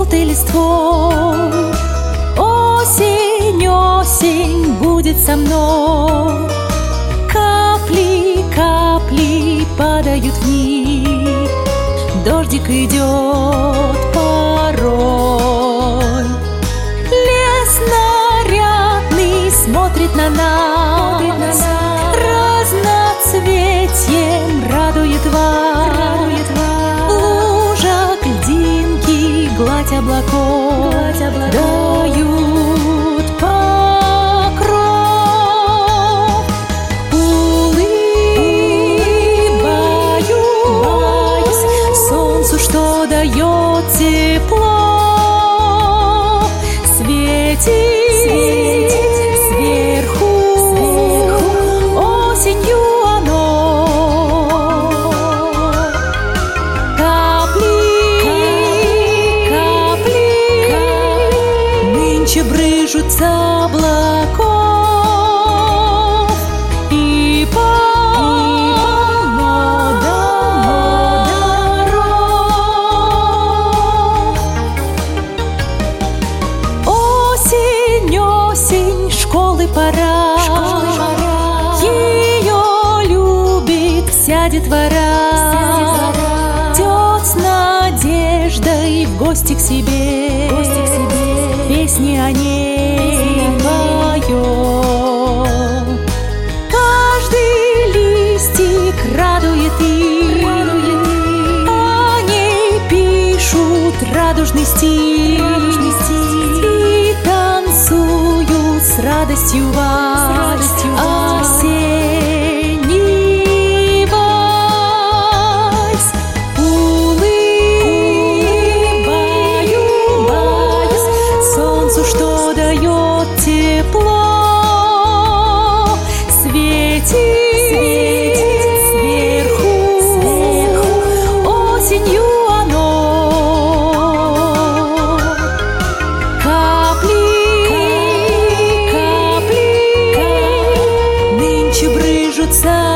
желтой листвой. Осень, осень будет со мной. Капли, капли падают вниз. Дождик идет порой. Лес нарядный смотрит на нас, разноцветием радует вас. В лужах льдинки, гладь облаков дают покров. Улыбаюсь солнцу, что дает тепло. Светит сверху осенью оно. Капли, капли нынче брызжут с облаков, и полно дорог. Осень, осень, школы пора. Ее любит вся детвора. Идет с надеждой в гости к себе. Песни о ней поет. Каждый листик радует их. О ней пишут радужный стих. И танцуют с радостью вас осенний вальс. Улыбаюсь солнцу, что дает тепло. Светит сверху осенью оно. Капли, капли нынче брызжут с